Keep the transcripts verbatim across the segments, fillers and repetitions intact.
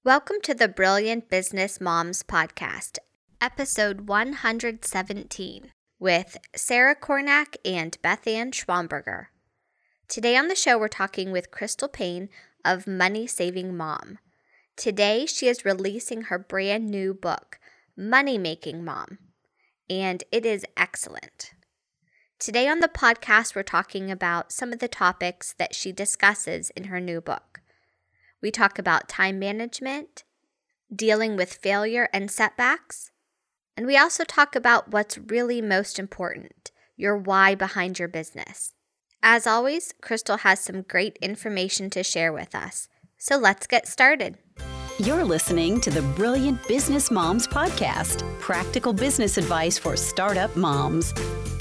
Welcome to the Brilliant Business Moms Podcast, episode one hundred seventeen, with Sarah Kornack and Beth Ann Schwamberger. Today on the show, we're talking with Crystal Paine of Money Saving Mom. Today, she is releasing her brand new book, Money Making Mom, and it is excellent. Today on the podcast, we're talking about some of the topics that she discusses in her new book. We talk about time management, dealing with failure and setbacks, and we also talk about what's really most important, your why behind your business. As always, Crystal has some great information to share with us, so let's get started. You're listening to the Brilliant Business Moms Podcast, practical business advice for startup moms.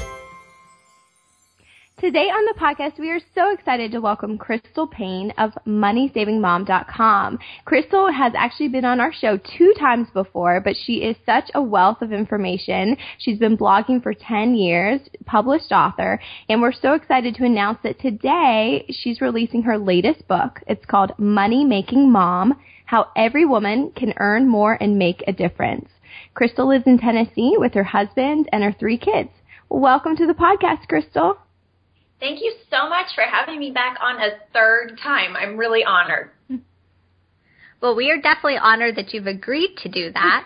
Today on the podcast, we are so excited to welcome Crystal Paine of money saving mom dot com. Crystal has actually been on our show two times before, but she is such a wealth of information. She's been blogging for ten years, published author, and we're so excited to announce that today she's releasing her latest book. It's called Money Making Mom, How Every Woman Can Earn More and Make a Difference. Crystal lives in Tennessee with her husband and her three kids. Welcome to the podcast, Crystal. Thank you so much for having me back on a third time. I'm really honored. Well, we are definitely honored that you've agreed to do that.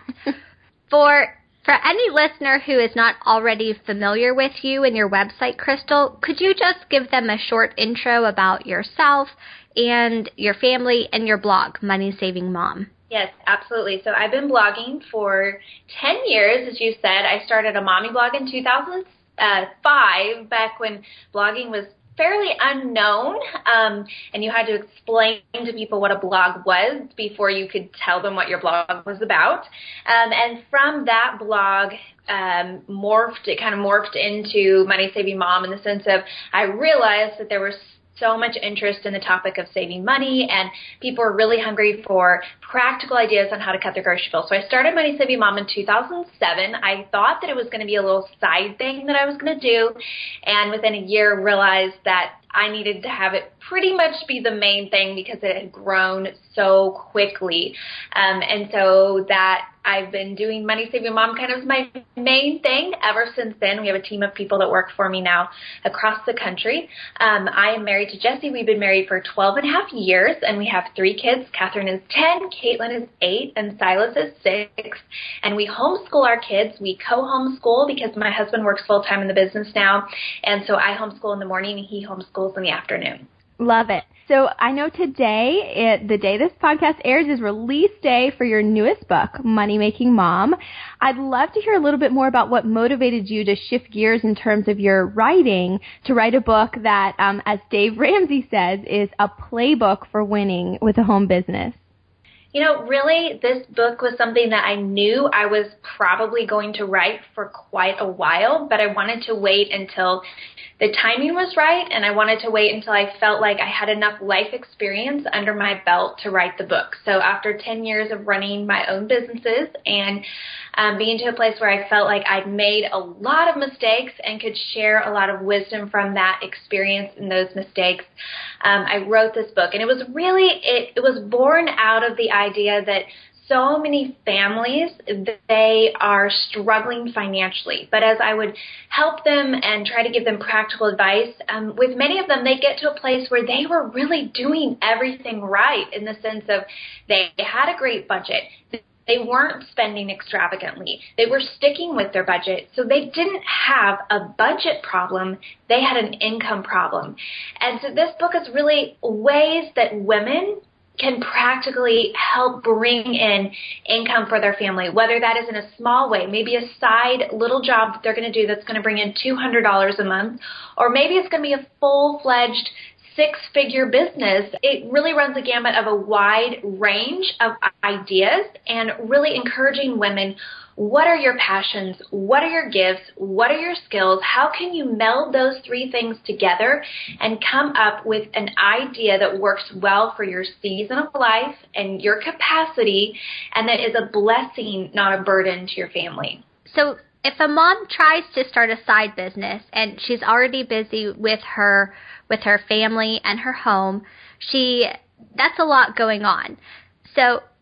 for for any listener who is not already familiar with you and your website, Crystal, could you just give them a short intro about yourself and your family and your blog, Money Saving Mom? Yes, absolutely. So I've been blogging for ten years, as you said. I started a mommy blog in two thousand six. Uh, five, back when blogging was fairly unknown, um, and you had to explain to people what a blog was before you could tell them what your blog was about. Um, and from that blog, um, morphed, it kind of morphed into Money Saving Mom in the sense of I realized that there was so much interest in the topic of saving money, and people were really hungry for practical ideas on how to cut their grocery bill. So I started Money Saving Mom in two thousand seven. I thought that it was going to be a little side thing that I was going to do, and within a year realized that I needed to have it pretty much be the main thing because it had grown so quickly. Um, and so that I've been doing Money Saving Mom kind of my main thing ever since then. We have a team of people that work for me now across the country. Um, I am married to Jesse. We've been married for twelve and a half years, and we have three kids. Catherine is ten, Caitlin is eight, and Silas is six. And we homeschool our kids. We co-homeschool because my husband works full-time in the business now, and so I homeschool in the morning and he homeschools in the afternoon. Love it. So I know today, it, the day this podcast airs, is release day for your newest book, Money Making Mom. I'd love to hear a little bit more about what motivated you to shift gears in terms of your writing to write a book that, um, as Dave Ramsey says, is a playbook for winning with a home business. You know, really, this book was something that I knew I was probably going to write for quite a while, but I wanted to wait until the timing was right, and I wanted to wait until I felt like I had enough life experience under my belt to write the book. So after ten years of running my own businesses and um, being to a place where I felt like I'd made a lot of mistakes and could share a lot of wisdom from that experience and those mistakes, um, I wrote this book. And it was really, it, it was born out of the idea that so many families, they are struggling financially. But as I would help them and try to give them practical advice, um, with many of them, they get to a place where they were really doing everything right in the sense of they had a great budget. They weren't spending extravagantly. They were sticking with their budget. So they didn't have a budget problem. They had an income problem. And so this book is really ways that women can practically help bring in income for their family, whether that is in a small way, maybe a side little job that they're going to do that's going to bring in two hundred dollars a month, or maybe it's going to be a full-fledged six-figure business. It really runs the gamut of a wide range of ideas and really encouraging women, what are your passions? What are your gifts? What are your skills? How can you meld those three things together and come up with an idea that works well for your season of life and your capacity, and that is a blessing, not a burden to your family? So if a mom tries to start a side business and she's already busy with her with her family and her home, she that's a lot going on. So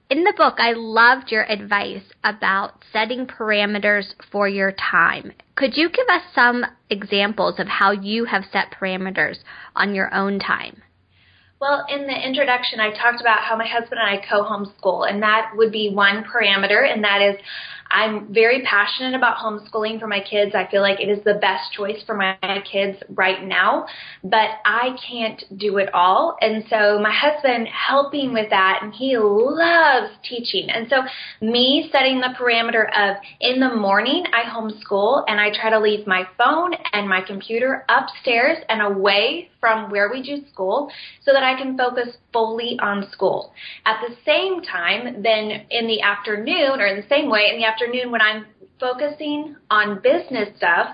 In the book, I loved your advice about setting parameters for your time. Could you give us some examples of how you have set parameters on your own time? Well, in the introduction, I talked about how my husband and I co-homeschool, and that would be one parameter, and that is I'm very passionate about homeschooling for my kids. I feel like it is the best choice for my kids right now, but I can't do it all. And so my husband helping with that, and he loves teaching. And so me setting the parameter of in the morning I homeschool, and I try to leave my phone and my computer upstairs and away from where we do school so that I can focus fully on school. At the same time, then in the afternoon, or in the same way, in the afternoon when I'm focusing on business stuff,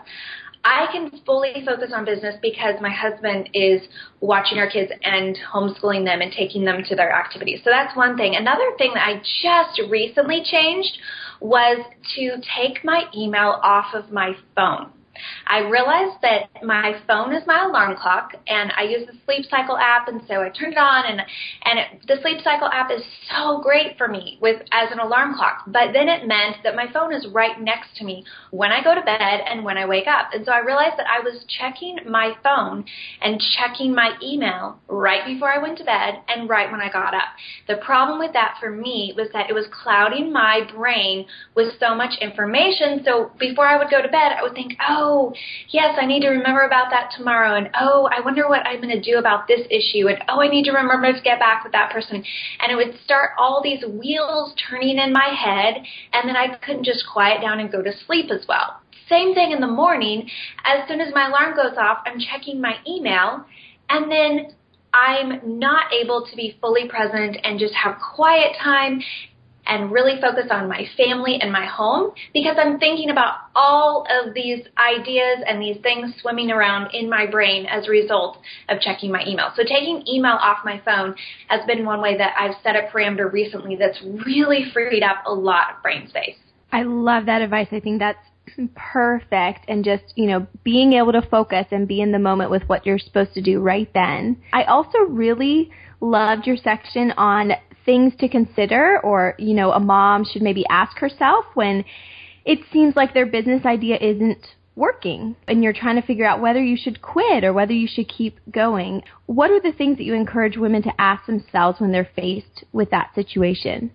I can fully focus on business because my husband is watching our kids and homeschooling them and taking them to their activities. So that's one thing. Another thing that I just recently changed was to take my email off of my phone. I realized that my phone is my alarm clock, and I use the Sleep Cycle app, and so I turned it on, and and it, the Sleep Cycle app is so great for me with as an alarm clock. But then it meant that my phone is right next to me when I go to bed and when I wake up. And so I realized that I was checking my phone and checking my email right before I went to bed and right when I got up. The problem with that for me was that it was clouding my brain with so much information. So before I would go to bed, I would think, oh, oh, yes, I need to remember about that tomorrow, and oh, I wonder what I'm going to do about this issue, and oh, I need to remember to get back with that person. And it would start all these wheels turning in my head, and then I couldn't just quiet down and go to sleep as well. Same thing in the morning. As soon as my alarm goes off, I'm checking my email, and then I'm not able to be fully present and just have quiet time and really focus on my family and my home because I'm thinking about all of these ideas and these things swimming around in my brain as a result of checking my email. So taking email off my phone has been one way that I've set a parameter recently that's really freed up a lot of brain space. I love that advice. I think that's perfect, and just, you know, being able to focus and be in the moment with what you're supposed to do right then. I also really loved your section on things to consider, or, you know, a mom should maybe ask herself when it seems like their business idea isn't working and you're trying to figure out whether you should quit or whether you should keep going. What are the things that you encourage women to ask themselves when they're faced with that situation?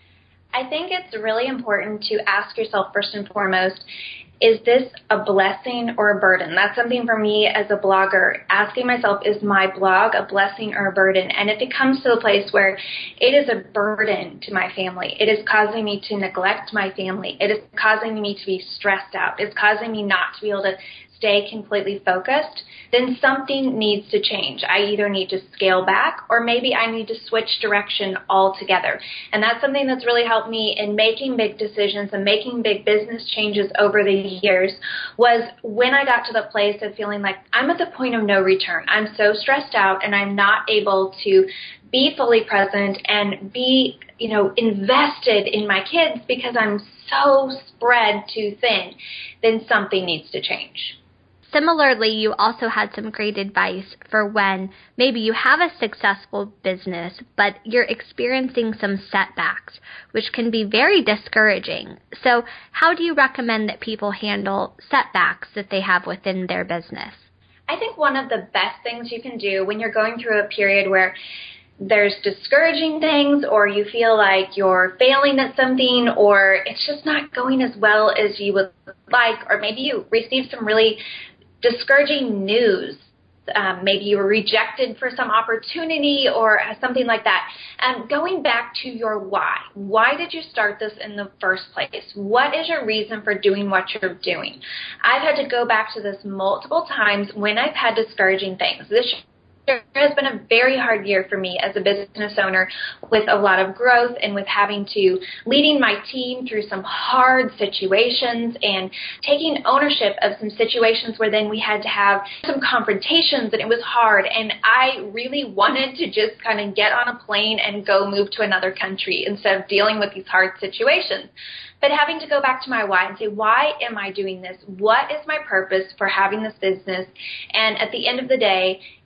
I think it's really important to ask yourself first and foremost, is this a blessing or a burden? That's something for me as a blogger, asking myself, is my blog a blessing or a burden? And if it comes to the place where it is a burden to my family, it is causing me to neglect my family, it is causing me to be stressed out, it's causing me not to be able to stay completely focused, then something needs to change. I either need to scale back or maybe I need to switch direction altogether. And that's something that's really helped me in making big decisions and making big business changes over the years was when I got to the place of feeling like I'm at the point of no return. I'm so stressed out and I'm not able to be fully present and be, you know, invested in my kids because I'm so spread too thin, then something needs to change. Similarly, you also had some great advice for when maybe you have a successful business, but you're experiencing some setbacks, which can be very discouraging. So how do you recommend that people handle setbacks that they have within their business? I think one of the best things you can do when you're going through a period where there's discouraging things or you feel like you're failing at something or it's just not going as well as you would like, or maybe you received some really discouraging news. Um, maybe you were rejected for some opportunity or something like that. And going back to your why. Why did you start this in the first place? What is your reason for doing what you're doing? I've had to go back to this multiple times when I've had discouraging things. This It has been a very hard year for me as a business owner with a lot of growth and with having to leading my team through some hard situations and taking ownership of some situations where then we had to have some confrontations and it was hard. And I really wanted to just kind of get on a plane and go move to another country instead of dealing with these hard situations. But having to go back to my why and say, why am I doing this? What is my purpose for having this business? And at the end of the day,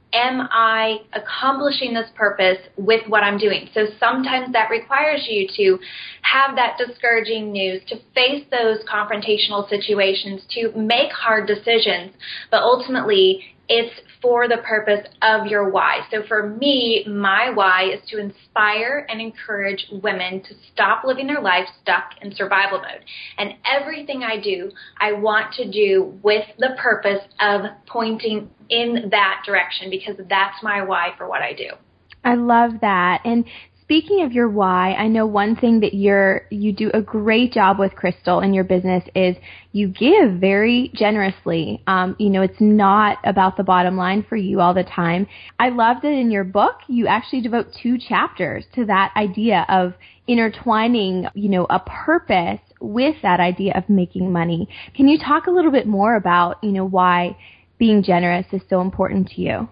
am I accomplishing this purpose with what I'm doing? So sometimes that requires you to have that discouraging news, to face those confrontational situations, to make hard decisions, but ultimately it's for the purpose of your why. So for me, my why is to inspire and encourage women to stop living their life stuck in survival mode. And everything I do, I want to do with the purpose of pointing in that direction, because that's my why for what I do. I love that. And speaking of your why, I know one thing that you're you do a great job with, Crystal, in your business is you give very generously. Um, you know, it's not about the bottom line for you all the time. I love that in your book you actually devote two chapters to that idea of intertwining, you know, a purpose with that idea of making money. Can you talk a little bit more about, you know, why being generous is so important to you?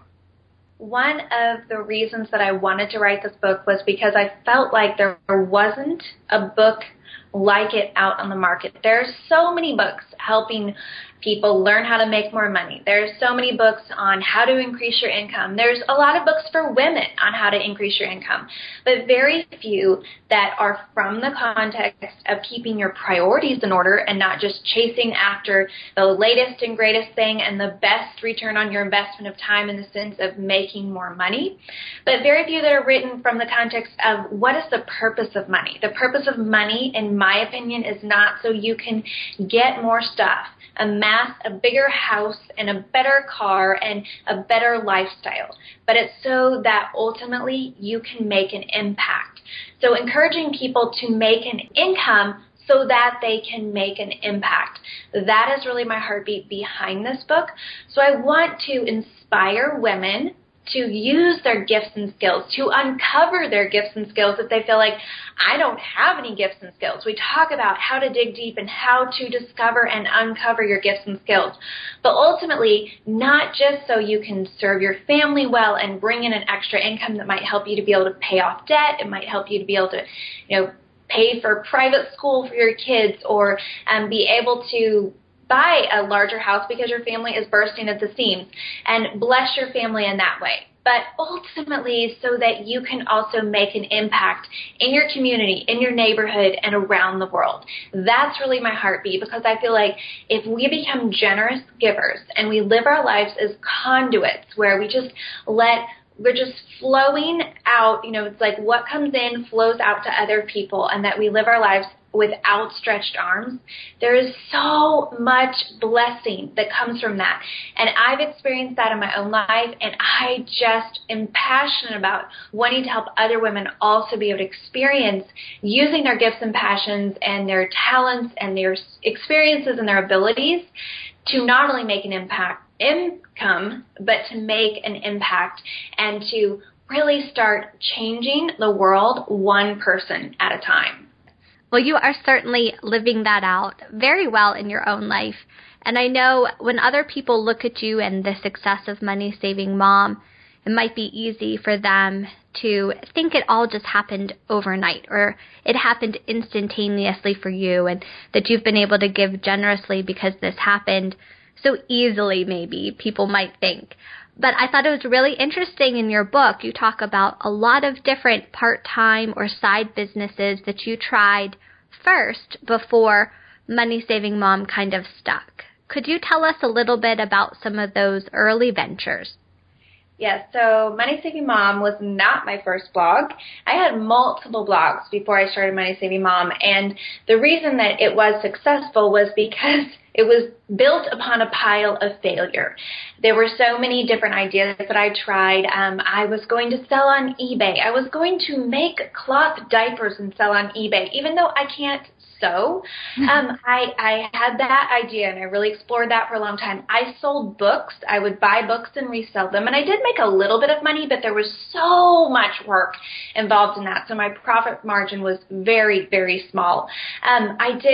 One of the reasons that I wanted to write this book was because I felt like there wasn't a book like it out on the market. There are so many books helping people learn how to make more money. There's so many books on how to increase your income. There's a lot of books for women on how to increase your income, but very few that are from the context of keeping your priorities in order and not just chasing after the latest and greatest thing and the best return on your investment of time in the sense of making more money. But very few that are written from the context of what is the purpose of money. The purpose of money, in my opinion, is not so you can get more stuff, amass a bigger house and a better car and a better lifestyle, but it's so that ultimately you can make an impact. So encouraging people to make an income so that they can make an impact. That is really my heartbeat behind this book. So I want to inspire women to use their gifts and skills, to uncover their gifts and skills if they feel like, I don't have any gifts and skills. We talk about how to dig deep and how to discover and uncover your gifts and skills. But ultimately, not just so you can serve your family well and bring in an extra income that might help you to be able to pay off debt. It might help you to be able to, you know, pay for private school for your kids, or um, be able to buy a larger house because your family is bursting at the seams, and bless your family in that way. But ultimately, so that you can also make an impact in your community, in your neighborhood, and around the world. That's really my heartbeat, because I feel like if we become generous givers and we live our lives as conduits where we just let we're just flowing out, you know, it's like what comes in flows out to other people, and that we live our lives with outstretched arms, there is so much blessing that comes from that. And I've experienced that in my own life, and I just am passionate about wanting to help other women also be able to experience using their gifts and passions and their talents and their experiences and their abilities to not only make an impact income, but to make an impact and to really start changing the world one person at a time. Well, you are certainly living that out very well in your own life. And I know when other people look at you and the success of Money Saving Mom, it might be easy for them to think it all just happened overnight, or it happened instantaneously for you, and that you've been able to give generously because this happened so easily, maybe, people might think. But I thought it was really interesting in your book. You talk about a lot of different part-time or side businesses that you tried first before Money Saving Mom kind of stuck. Could you tell us a little bit about some of those early ventures? Yes, so Money Saving Mom was not my first blog. I had multiple blogs before I started Money Saving Mom, and the reason that it was successful was because it was built upon a pile of failure. There were so many different ideas that I tried. Um, I was going to sell on eBay. I was going to make cloth diapers and sell on eBay, even though I can't sew. Um, I, I had that idea, and I really explored that for a long time. I sold books. I would buy books and resell them, and I did make a little bit of money, but there was so much work involved in that, so my profit margin was very, very small. Um, I did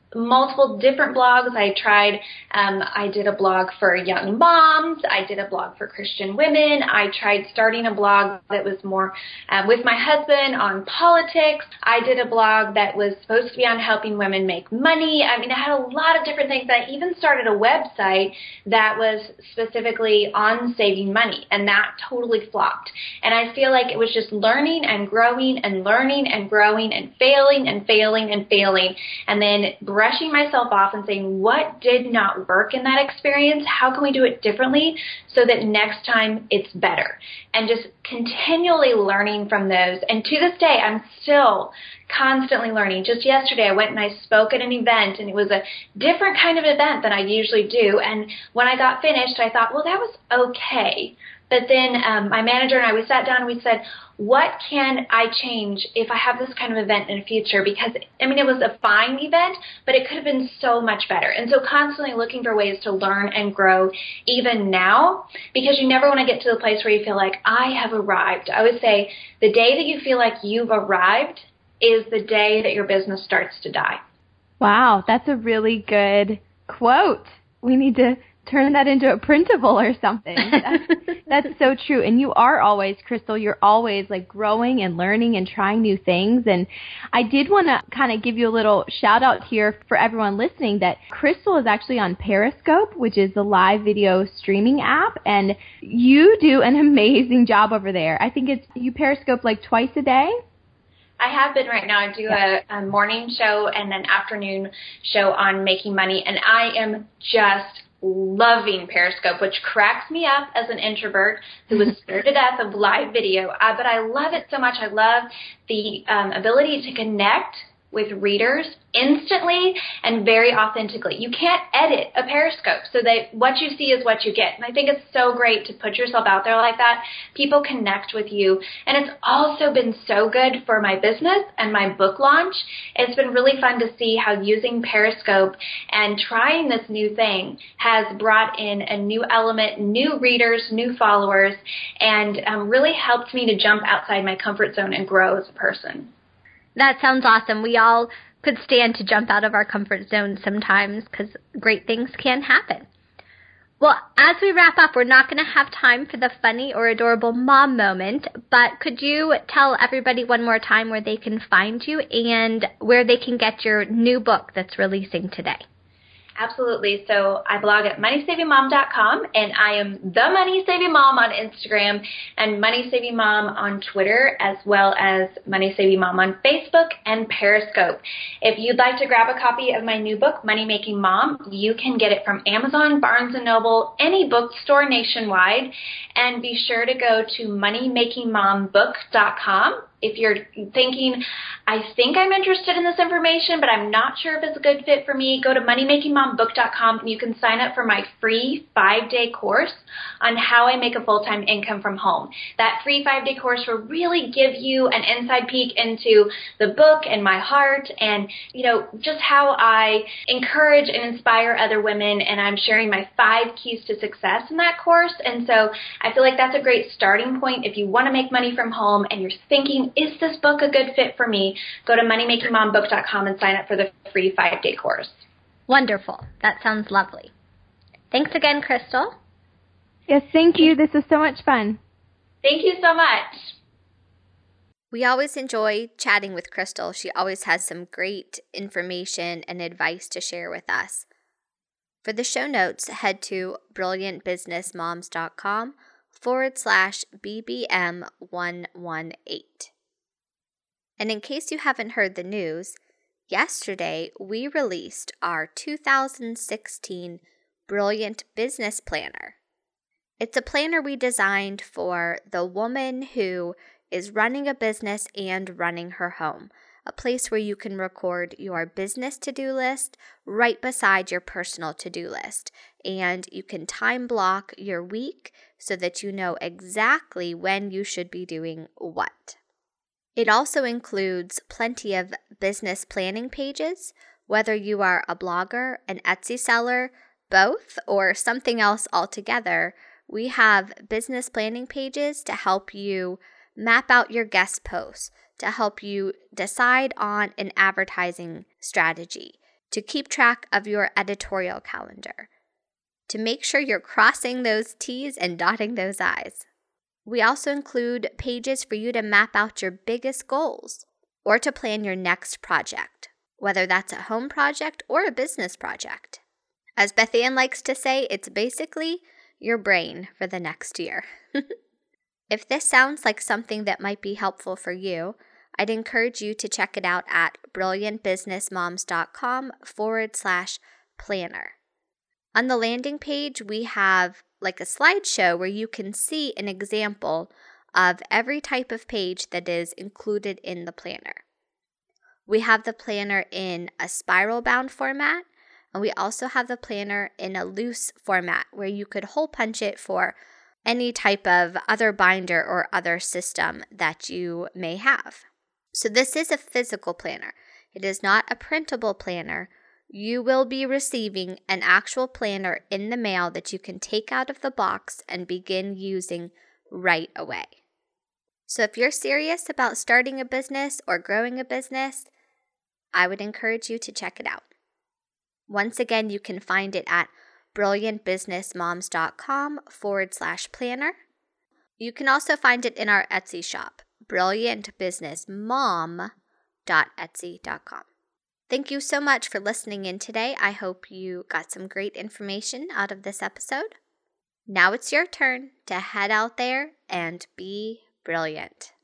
multiple different blogs. I tried, um, I did a blog for young moms. I did a blog for Christian women. I tried starting a blog that was more uh, with my husband on politics. I did a blog that was supposed to be on helping women make money. I mean, I had a lot of different things. I even started a website that was specifically on saving money, and that totally flopped. And I feel like it was just learning and growing and learning and growing and failing and failing and failing, and then brushing myself off and saying, what did not work in that experience? How can we do it differently so that next time it's better? And just continually learning from those. And to this day, I'm still constantly learning. Just yesterday, I went and I spoke at an event, and it was a different kind of event than I usually do. And when I got finished, I thought, well, that was okay. But then um, my manager and I, we sat down and we said, what can I change if I have this kind of event in the future? Because, I mean, it was a fine event, but it could have been so much better. And so constantly looking for ways to learn and grow even now, because you never want to get to the place where you feel like, I have arrived. I would say the day that you feel like you've arrived is the day that your business starts to die. Wow, that's a really good quote. We need to turn that into a printable or something. That's, that's so true. And you are always, Crystal, you're always like growing and learning and trying new things. And I did want to kind of give you a little shout out here for everyone listening that Crystal is actually on Periscope, which is the live video streaming app. And you do an amazing job over there. I think it's, you Periscope like twice a day? I have been right now. I do a, a morning show and an afternoon show on making money. And I am just loving Periscope, which cracks me up as an introvert who was scared to death of live video. Uh, but I love it so much. I love the um, ability to connect with readers instantly and very authentically. You can't edit a Periscope, so that what you see is what you get. And I think it's so great to put yourself out there like that. People connect with you. And it's also been so good for my business and my book launch. It's been really fun to see how using Periscope and trying this new thing has brought in a new element, new readers, new followers, and um, really helped me to jump outside my comfort zone and grow as a person. That sounds awesome. We all could stand to jump out of our comfort zone sometimes because great things can happen. Well, as we wrap up, we're not going to have time for the funny or adorable mom moment, but could you tell everybody one more time where they can find you and where they can get your new book that's releasing today? Absolutely. So I blog at money saving mom dot com, and I am the Money Saving Mom on Instagram and Money Saving Mom on Twitter, as well as Money Saving Mom on Facebook and Periscope. If you'd like to grab a copy of my new book, Money Making Mom, you can get it from Amazon, Barnes and Noble, any bookstore nationwide, and be sure to go to money making mom book dot com. If you're thinking, I think I'm interested in this information, but I'm not sure if it's a good fit for me, go to money making mom book dot com and you can sign up for my free five-day course on how I make a full-time income from home. That free five-day course will really give you an inside peek into the book and my heart and, you know, just how I encourage and inspire other women, and I'm sharing my five keys to success in that course. And so I feel like that's a great starting point if you want to make money from home and you're thinking, is this book a good fit for me? Go to money making mom book dot com and sign up for the free five-day course. Wonderful. That sounds lovely. Thanks again, Crystal. Yes, thank you. This was so much fun. Thank you so much. We always enjoy chatting with Crystal. She always has some great information and advice to share with us. For the show notes, head to brilliant business moms dot com forward slash B B M one one eight. And in case you haven't heard the news, yesterday we released our two thousand sixteen Brilliant Business Planner. It's a planner we designed for the woman who is running a business and running her home, a place where you can record your business to-do list right beside your personal to-do list, and you can time block your week so that you know exactly when you should be doing what. It also includes plenty of business planning pages, whether you are a blogger, an Etsy seller, both, or something else altogether. We have business planning pages to help you map out your guest posts, to help you decide on an advertising strategy, to keep track of your editorial calendar, to make sure you're crossing those T's and dotting those I's. We also include pages for you to map out your biggest goals or to plan your next project, whether that's a home project or a business project. As Beth Ann likes to say, it's basically your brain for the next year. If this sounds like something that might be helpful for you, I'd encourage you to check it out at brilliantbusinessmoms.com forward slash planner. On the landing page, we have like a slideshow where you can see an example of every type of page that is included in the planner. We have the planner in a spiral bound format, and we also have the planner in a loose format where you could hole punch it for any type of other binder or other system that you may have. So this is a physical planner. It is not a printable planner. You will be receiving an actual planner in the mail that you can take out of the box and begin using right away. So if you're serious about starting a business or growing a business, I would encourage you to check it out. Once again, you can find it at brilliantbusinessmoms.com forward slash planner. You can also find it in our Etsy shop, brilliant business mom dot etsy dot com. Thank you so much for listening in today. I hope you got some great information out of this episode. Now it's your turn to head out there and be brilliant.